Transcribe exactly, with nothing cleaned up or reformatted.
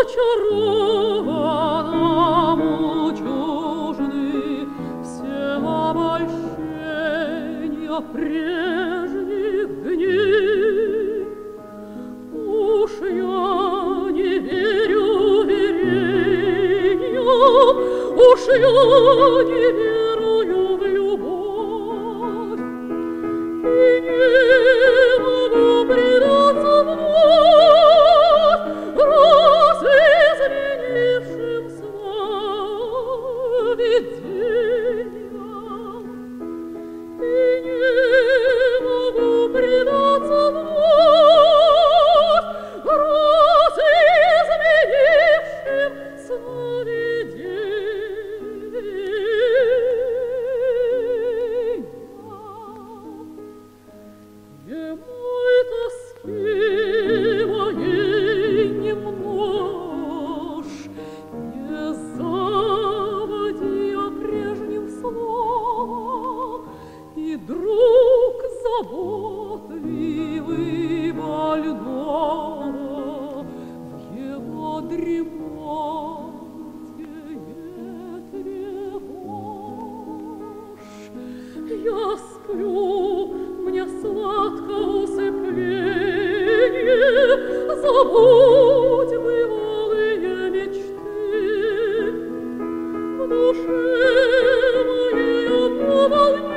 очарованному чужды все обольщения прежних дней. Уж я не верю верениям, уж я не верую в любовь, и не могу предаться вновь раз изменившим сновидениям, и не могу предаться вновь раз изменившим сновидениям. Немой тоски моей не множь, не заводи о прежнем словом, и друг заботливый больного в его дремоте не тревожь. Я сплю, мне сладко усыпление, забудь бывалые мечты. В душе моей одно волнение,